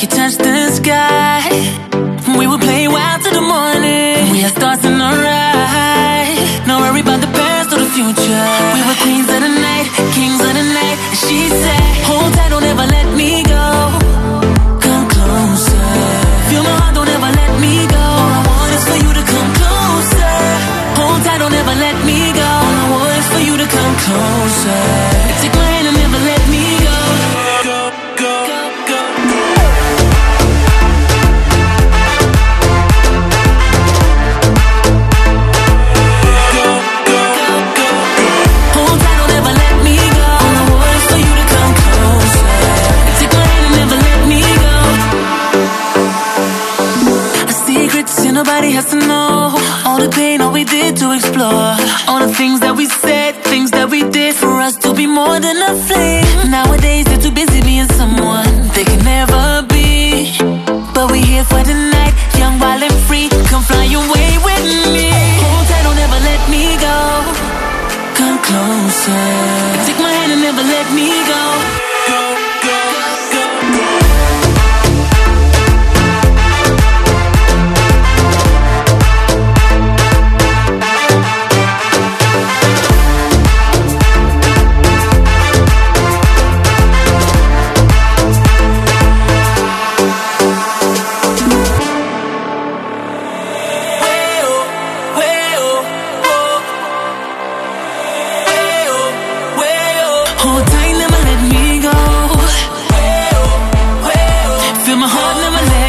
touch the sky. We would play wild till the morning. We are stars in our eyes. No worry about the past or the future. We were queens of the night, kings of the night. And she said, hold tight, don't ever let me go. Come closer. Feel my heart, don't ever let me go. All I want is for you to come closer. Hold tight, don't ever let me go. All I want is for you to come closer. Take my hand and never let me go. Nobody has to know all the pain, all we did to explore, all the things that we said, things that we did for us to be more than a flame. Nowadays they're too busy being someone they can never be, but we here for the night, young, wild and free. Come fly away with me. Hold tight, don't ever let me go. Come closer. Take my hand and never let me go. Hold tight, never let me go. Feel my heart, never let